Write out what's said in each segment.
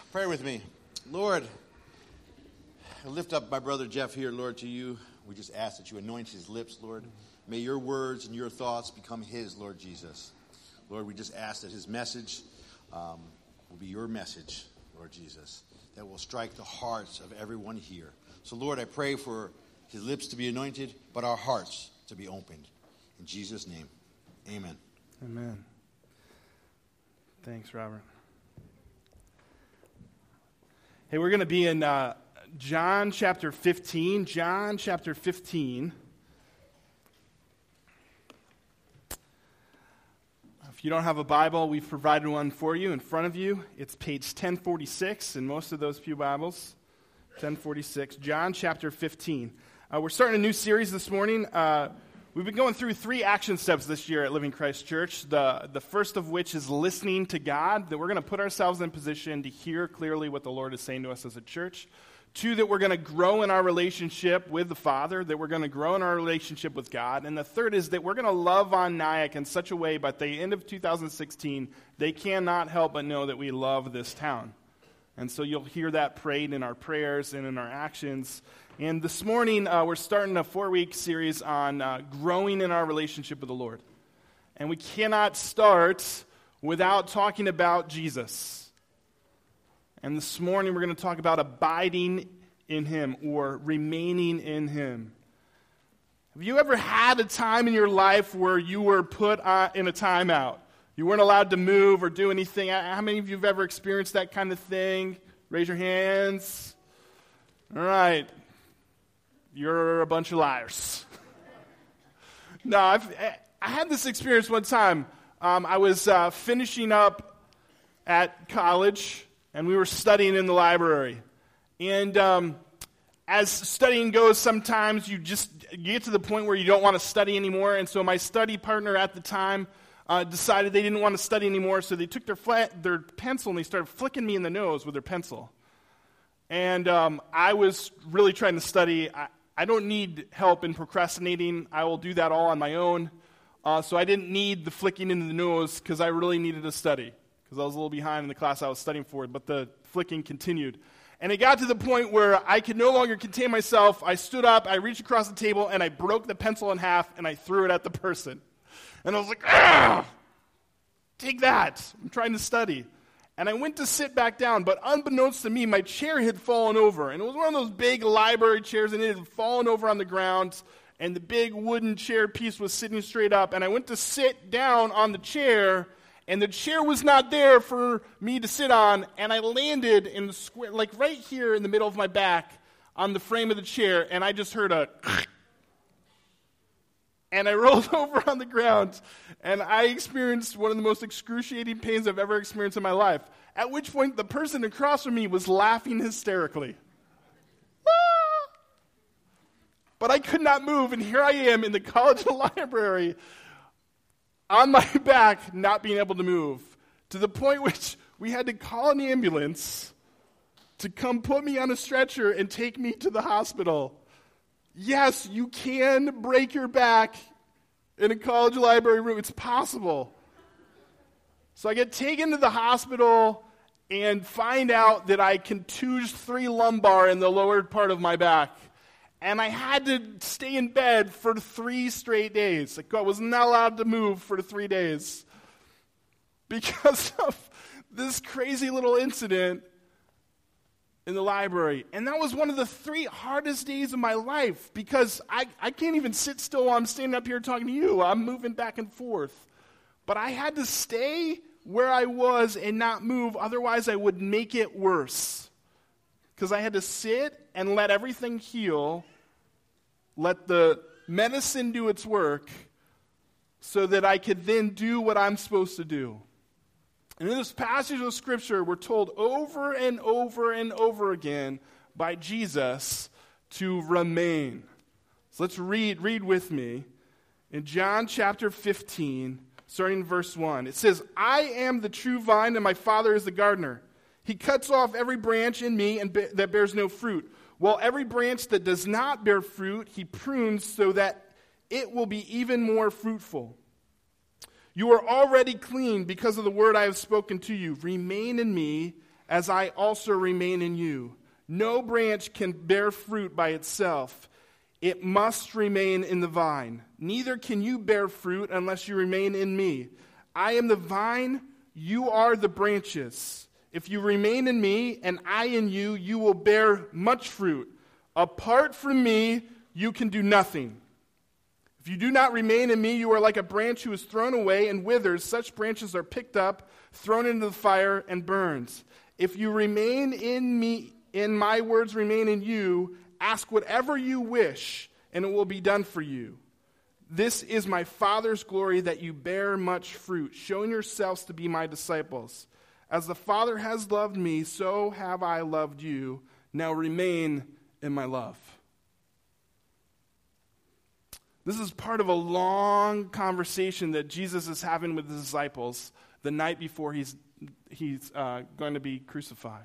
Pray with me. Lord, I lift up my brother Jeff here, Lord, to you. We just ask that you anoint his lips, Lord. May your words and your thoughts become his, Lord Jesus. Lord, we just ask that his message will be your message, Lord Jesus, that will strike the hearts of everyone here. So, Lord, I pray for his lips to be anointed, but our hearts to be opened. In Jesus' name, amen. Amen. Thanks, Robert. Hey, we're going to be in John chapter 15. John chapter 15. If you don't have a Bible, we've provided one for you in front of you. It's page 1046 in most of those pew Bibles. 1046, John chapter 15. We're starting a new series this morning. We've been going through 3 action steps this year at Living Christ Church. The first of which is listening to God, that we're going to put ourselves in position to hear clearly what the Lord is saying to us as a church. 2, that we're going to grow in our relationship with the Father, that we're going to grow in our relationship with God. And the 3rd is that we're going to love on Nyack in such a way, by the end of 2016, they cannot help but know that we love this town. And so you'll hear that prayed in our prayers and in our actions. And this morning, we're starting a 4-week series on growing in our relationship with the Lord. And we cannot start without talking about Jesus. And this morning, we're going to talk about abiding in Him or remaining in Him. Have you ever had a time in your life where you were put in a timeout? You weren't allowed to move or do anything? How many of you have ever experienced that kind of thing? Raise your hands. All right. You're a bunch of liars. No, I had this experience one time. I was finishing up at college, and we were studying in the library. And as studying goes, sometimes you get to the point where you don't want to study anymore. And so my study partner at the time decided they didn't want to study anymore, so they took their pencil and they started flicking me in the nose with their pencil. And I was really trying to study. I don't need help in procrastinating. I will do that all on my own. So I didn't need the flicking in the nose because I really needed to study, because I was a little behind in the class I was studying for, but the flicking continued. And it got to the point where I could no longer contain myself. I stood up, I reached across the table, and I broke the pencil in half, and I threw it at the person. And I was like, ah! Take that. I'm trying to study. And I went to sit back down, but unbeknownst to me, my chair had fallen over. And it was one of those big library chairs, and it had fallen over on the ground, and the big wooden chair piece was sitting straight up. And I went to sit down on the chair, and the chair was not there for me to sit on, and I landed in the square, like right here in the middle of my back on the frame of the chair, and I just heard a and I rolled over on the ground, and I experienced one of the most excruciating pains I've ever experienced in my life, at which point the person across from me was laughing hysterically. Ah! But I could not move, and here I am in the college library on my back, not being able to move, to the point which we had to call an ambulance to come put me on a stretcher and take me to the hospital. Yes, you can break your back in a college library room. It's possible. So I get taken to the hospital and find out that I contused 3 lumbar in the lower part of my back. And I had to stay in bed for 3 straight days. Like, I was not allowed to move for 3 days because of this crazy little incident in the library. And that was one of the 3 hardest days of my life, because I can't even sit still while I'm standing up here talking to you. I'm moving back and forth. But I had to stay where I was and not move, otherwise I would make it worse. Because I had to sit and let everything heal, let the medicine do its work, so that I could then do what I'm supposed to do. And in this passage of Scripture, we're told over and over and over again by Jesus to remain. So let's read with me in John chapter 15, starting in verse 1. It says, I am the true vine, and my Father is the gardener. He cuts off every branch in me that bears no fruit, while every branch that does not bear fruit, he prunes so that it will be even more fruitful. You are already clean because of the word I have spoken to you. Remain in me, as I also remain in you. No branch can bear fruit by itself. It must remain in the vine. Neither can you bear fruit unless you remain in me. I am the vine, you are the branches. If you remain in me and I in you, you will bear much fruit. Apart from me, you can do nothing. If you do not remain in me, you are like a branch who is thrown away and withers. Such branches are picked up, thrown into the fire, and burned. If you remain in me, and my words remain in you, ask whatever you wish, and it will be done for you. This is my Father's glory, that you bear much fruit, showing yourselves to be my disciples. As the Father has loved me, so have I loved you. Now remain in my love. This is part of a long conversation that Jesus is having with his disciples the night before he's going to be crucified.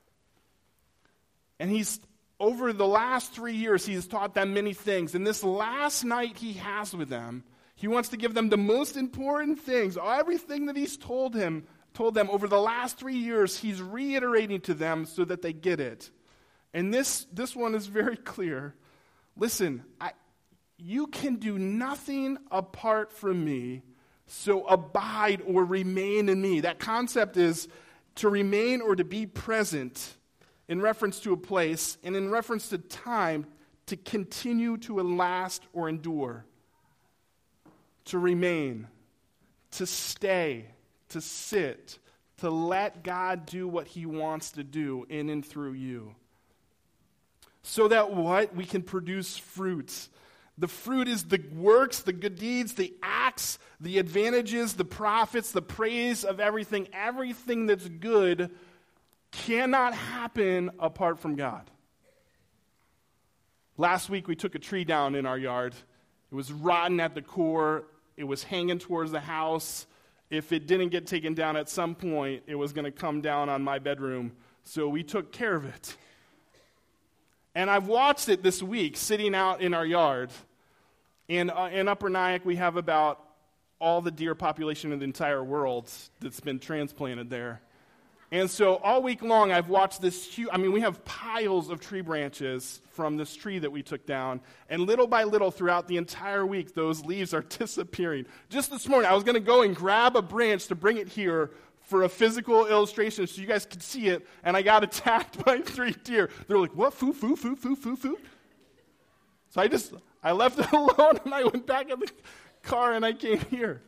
And over the last 3 years, he's taught them many things. And this last night he has with them, he wants to give them the most important things. Everything that he's told them over the last 3 years, he's reiterating to them so that they get it. And this one is very clear. Listen, you can do nothing apart from me, so abide or remain in me. That concept is to remain or to be present in reference to a place, and in reference to time, to continue to last or endure. To remain, to stay, to sit, to let God do what he wants to do in and through you. So that what? We can produce fruits. The fruit is the works, the good deeds, the acts, the advantages, the profits, the praise of everything. Everything that's good cannot happen apart from God. Last week we took a tree down in our yard. It was rotten at the core. It was hanging towards the house. If it didn't get taken down at some point, it was going to come down on my bedroom. So we took care of it. And I've watched it this week sitting out in our yard. In Upper Nyack, we have about all the deer population in the entire world that's been transplanted there. And so all week long, I've watched this huge, we have piles of tree branches from this tree that we took down. And little by little throughout the entire week, those leaves are disappearing. Just this morning, I was going to go and grab a branch to bring it here for a physical illustration so you guys could see it. And I got attacked by 3 deer. They're like, what? Foo. So I left it alone and I went back in the car and I came here.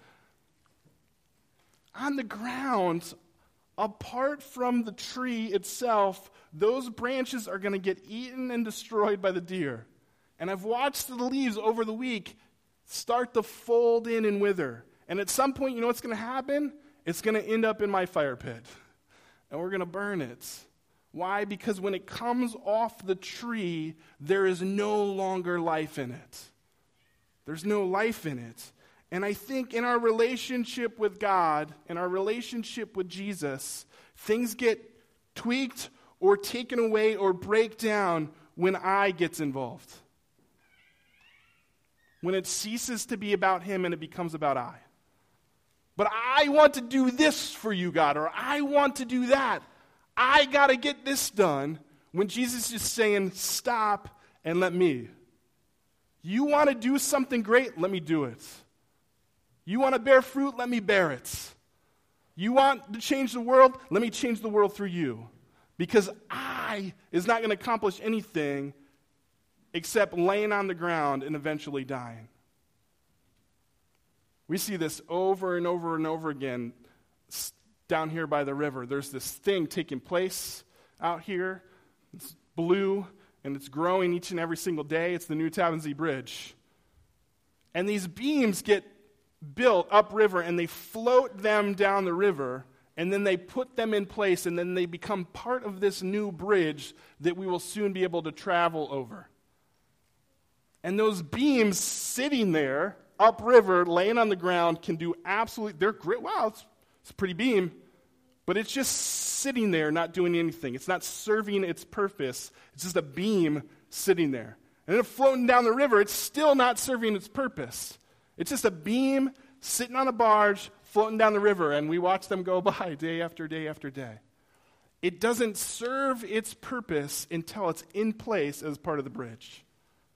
On the ground, apart from the tree itself, those branches are going to get eaten and destroyed by the deer. And I've watched the leaves over the week start to fold in and wither. And at some point, you know what's going to happen? It's going to end up in my fire pit. And we're going to burn it. Why? Because when it comes off the tree, there is no longer life in it. There's no life in it. And I think in our relationship with God, in our relationship with Jesus, things get tweaked or taken away or break down when I gets involved. When it ceases to be about him and it becomes about I. But I want to do this for you, God, or I want to do that. I got to get this done. When Jesus is saying, stop and let me. You want to do something great? Let me do it. You want to bear fruit? Let me bear it. You want to change the world? Let me change the world through you. Because I is not going to accomplish anything except laying on the ground and eventually dying. We see this over and over and over again down here by the river. There's this thing taking place out here. It's blue, and it's growing each and every single day. It's the New Tappan Zee Bridge. And these beams get built upriver, and they float them down the river, and then they put them in place, and then they become part of this new bridge that we will soon be able to travel over. And those beams sitting there, upriver, laying on the ground, can do absolutely, they're great. Wow, it's a pretty beam. But it's just sitting there, not doing anything. It's not serving its purpose. It's just a beam sitting there. And then floating down the river, it's still not serving its purpose. It's just a beam sitting on a barge, floating down the river, and we watch them go by day after day after day. it doesn't serve its purpose until it's in place as part of the bridge.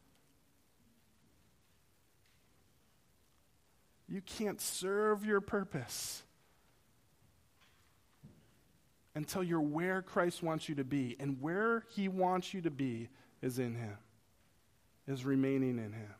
You can't serve your purpose until you're where Christ wants you to be. And where he wants you to be is in him, is remaining in him.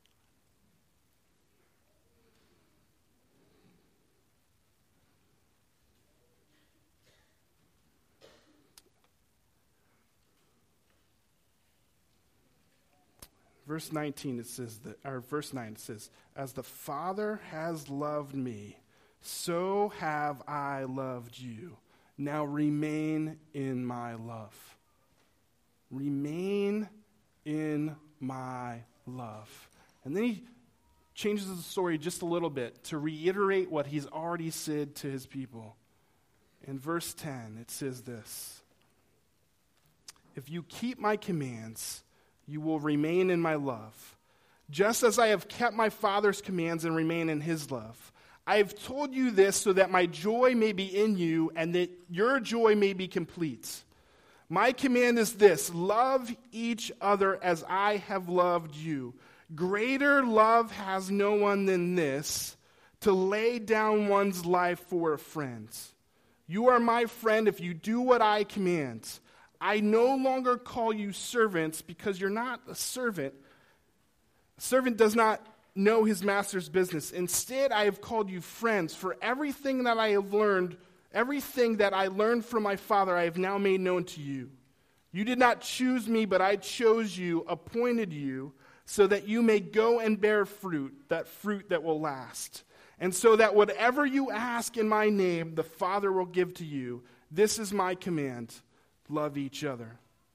Verse 19, verse 9, it says, "As the Father has loved me, so have I loved you. Now remain in my love." Remain in my love. And then he changes the story just a little bit to reiterate what he's already said to his people. In verse 10, it says this, "If you keep my commands, you will remain in my love, just as I have kept my Father's commands and remain in his love. I have told you this so that my joy may be in you and that your joy may be complete. My command is this: love each other as I have loved you. Greater love has no one than this, to lay down one's life for a friend. You are my friend if you do what I command. I no longer call you servants because you're not a servant. A servant does not know his master's business. Instead, I have called you friends, for everything that I learned from my Father, I have now made known to you. You did not choose me, but I chose you, appointed you, so that you may go and bear fruit that will last. And so that whatever you ask in my name, the Father will give to you. This is my command: love each other."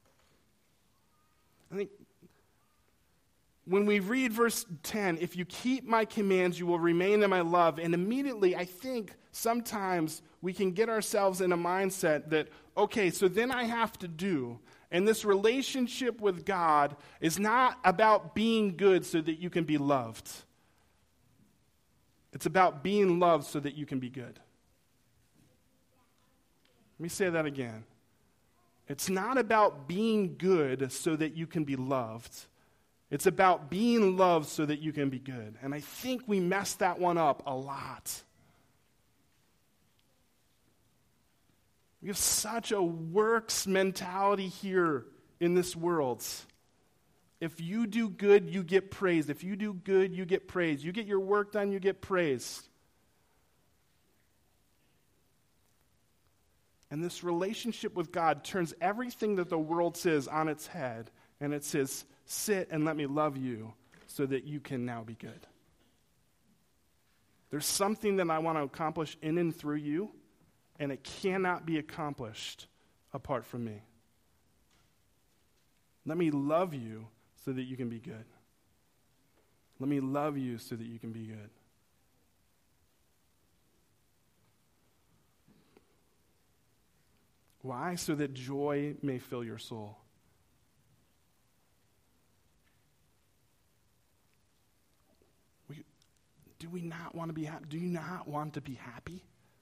I think when we read verse 10, "If you keep my commands, you will remain in my love," and immediately I think sometimes we can get ourselves in a mindset that, okay, so then I have to do. And this relationship with God is not about being good so that you can be loved. It's about being loved so that you can be good. Let me say that again. It's not about being good so that you can be loved. It's about being loved so that you can be good. And I think we mess that one up a lot. We have such a works mentality here in this world. If you do good, you get praised. If you do good, you get praised. You get your work done, you get praised. And this relationship with God turns everything that the world says on its head, and it says, sit and let me love you so that you can now be good. There's something that I want to accomplish in and through you, and it cannot be accomplished apart from me. Let me love you so that you can be good. Let me love you so that you can be good. Why? So that joy may fill your soul. Do we not want to be happy? Do you not want to be happy?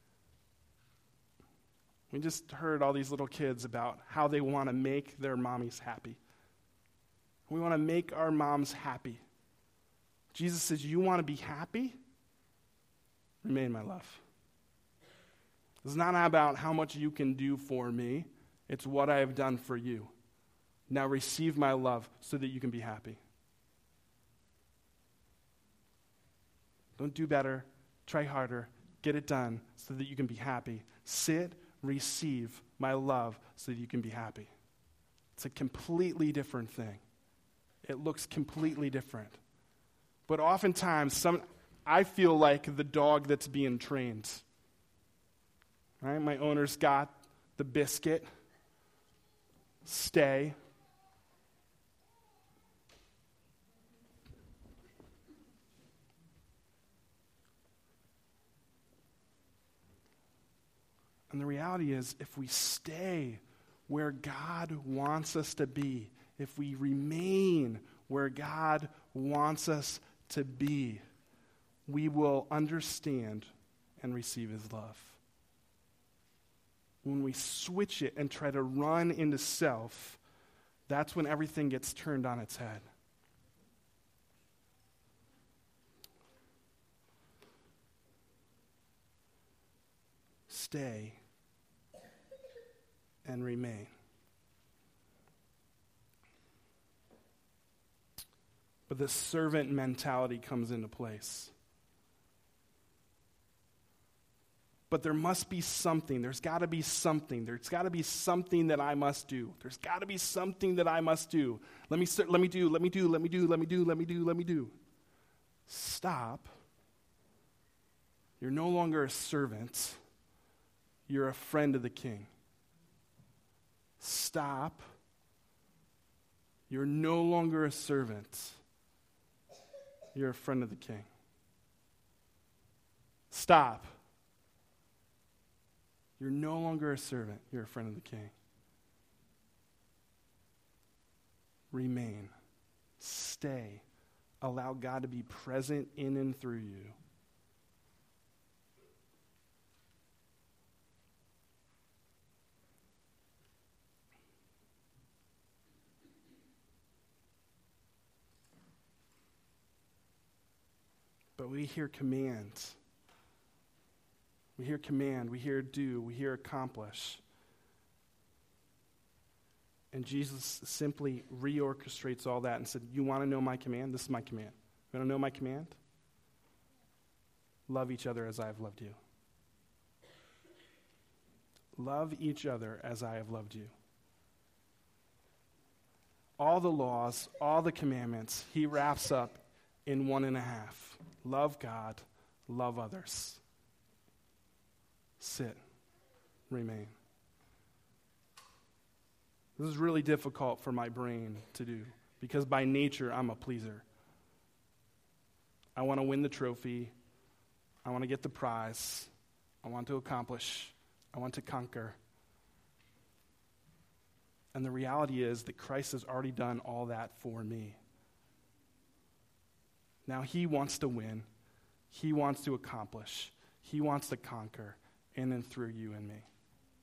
We just heard all these little kids about how they want to make their mommies happy. We want to make our moms happy. Jesus says, you want to be happy? Remain in my love. It's not about how much you can do for me. It's what I have done for you. Now receive my love so that you can be happy. Don't do better. Try harder. Get it done so that you can be happy. Sit, receive my love so that you can be happy. It's a completely different thing. It looks completely different. But oftentimes, I feel like the dog that's being trained. Right? My owner's got the biscuit. Stay. And the reality is, if we stay where God wants us to be, if we remain where God wants us to be, we will understand and receive his love. when we switch it and try to run into self, that's when everything gets turned on its head. Stay and remain. But the servant mentality comes into place. But there must be something. There's got to be something. There's got to be something that I must do. There's got to be something that I must do. Let me do. Stop. You're no longer a servant. You're a friend of the king. Stop. You're no longer a servant. You're a friend of the king. Stop. You're no longer a servant. You're a friend of the king. Remain. Stay. Allow God to be present in and through you. But we hear commands. We hear command, we hear do, we hear accomplish. And Jesus simply reorchestrates all that and said, you want to know my command? This is my command. You want to know my command? Love each other as I have loved you. Love each other as I have loved you. All the laws, all the commandments, he wraps up in 1.5. Love God, love others. Sit, remain. This is really difficult for my brain to do because by nature I'm a pleaser. I want to win the trophy. I want to get the prize. I want to accomplish. I want to conquer. And the reality is that Christ has already done all that for me. Now he wants to win. He wants to accomplish. He wants to conquer in and through you and me.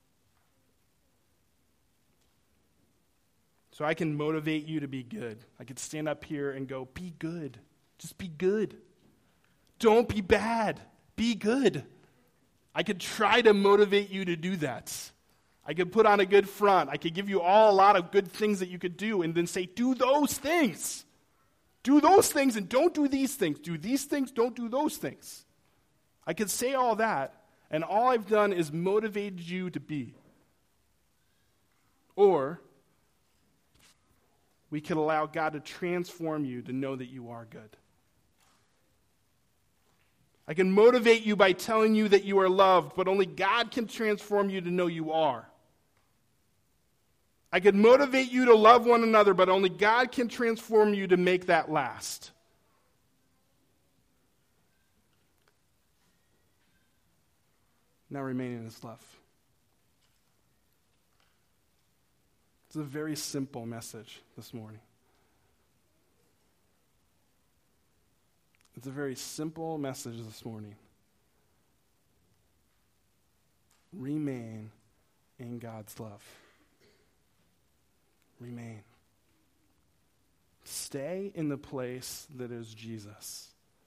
So I can motivate you to be good. I could stand up here and go, be good. Just be good. Don't be bad. Be good. I could try to motivate you to do that. I could put on a good front. I could give you all a lot of good things that you could do and then say, do those things. Do those things and don't do these things. Do these things, don't do those things. I could say all that, and all I've done is motivated you to be. Or we could allow God to transform you to know that you are good. I can motivate you by telling you that you are loved, but only God can transform you to know you are. I could motivate you to love one another, but only God can transform you to make that last. Now remain in his love. It's a very simple message this morning. It's a very simple message this morning. Remain in God's love. Remain. Stay in the place that is Jesus.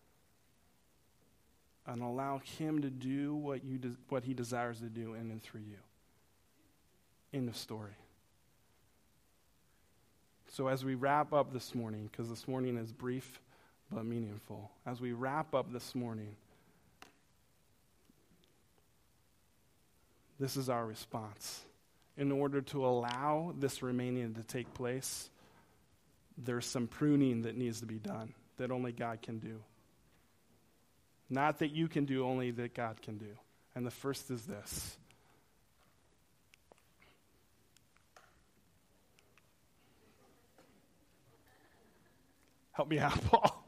And allow him to do what he desires to do in and through you. End of story. So as we wrap up this morning, because this morning is brief but meaningful, as we wrap up this morning, this is our response. In order to allow this remaining to take place, there's some pruning that needs to be done that only God can do. Not that you can do, only that God can do. And the first is this. Help me out, Paul.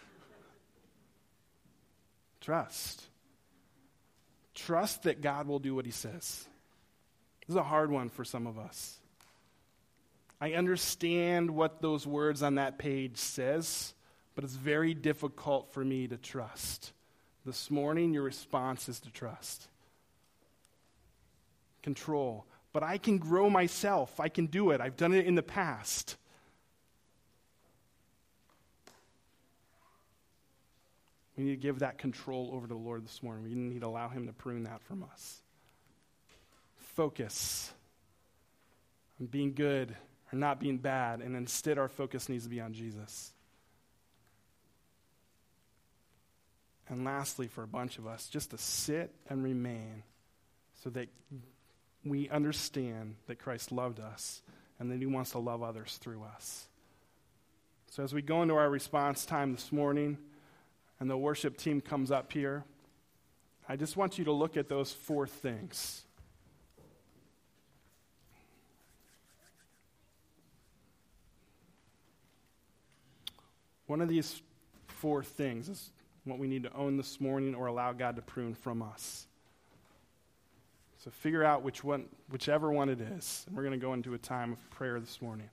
Trust. Trust that God will do what he says. This is a hard one for some of us. I understand what those words on that page says, but it's very difficult for me to trust. This morning, your response is to trust. control. But I can grow myself. I can do it. I've done it in the past. We need to give that control over to the Lord this morning. We need to allow him to prune that from us. Focus on being good or not being bad, and instead our focus needs to be on Jesus. And lastly, for a bunch of us, just to sit and remain so that we understand that Christ loved us and that he wants to love others through us. So as we go into our response time this morning and the worship team comes up here, I just want you to look at those 4 things. One of these 4 things is what we need to own this morning or allow God to prune from us. So figure out whichever one it is. And we're going to go into a time of prayer this morning.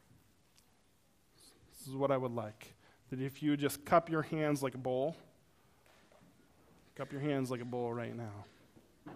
This is what I would like. That if you would just cup your hands like a bowl. Cup your hands like a bowl right now.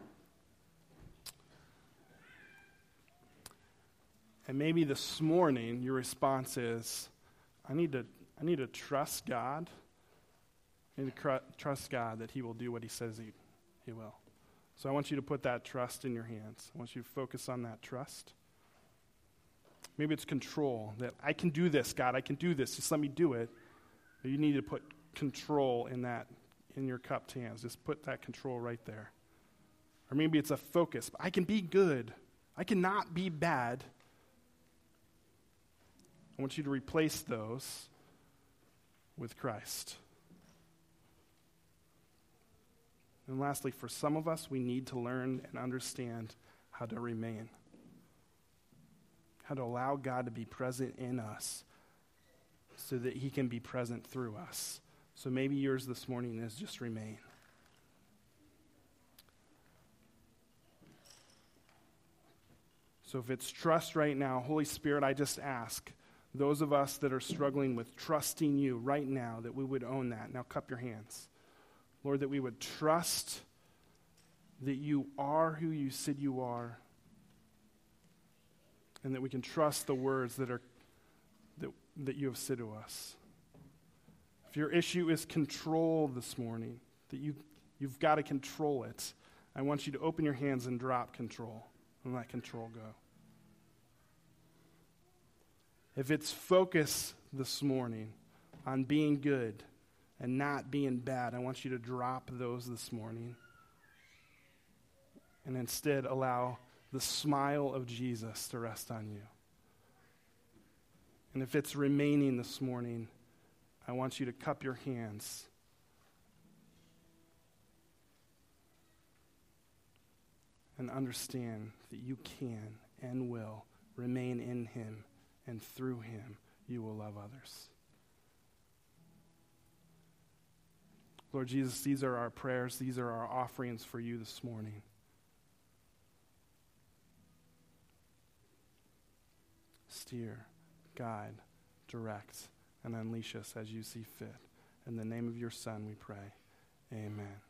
And maybe this morning your response is, I need to trust God. I need to trust God that he will do what he says he will. So I want you to put that trust in your hands. I want you to focus on that trust. Maybe it's control, that I can do this, God, I can do this, just let me do it. But you need to put control in your cupped hands. Just put that control right there. Or maybe it's a focus. I can be good. I cannot be bad. I want you to replace those with Christ. And lastly, for some of us, we need to learn and understand how to remain. How to allow God to be present in us so that he can be present through us. So maybe yours this morning is just remain. So if it's trust right now, Holy Spirit, I just ask those of us that are struggling with trusting you right now, that we would own that. Now cup your hands. Lord, that we would trust that you are who you said you are, and that we can trust the words that you have said to us. If your issue is control this morning, that you've got to control it, I want you to open your hands and drop control, and let control go. If it's focus this morning on being good and not being bad, I want you to drop those this morning and instead allow the smile of Jesus to rest on you. And if it's remaining this morning, I want you to cup your hands and understand that you can and will remain in him, and through him you will love others. Lord Jesus, these are our prayers. These are our offerings for you this morning. Steer, guide, direct, and unleash us as you see fit. In the name of your Son we pray. Amen.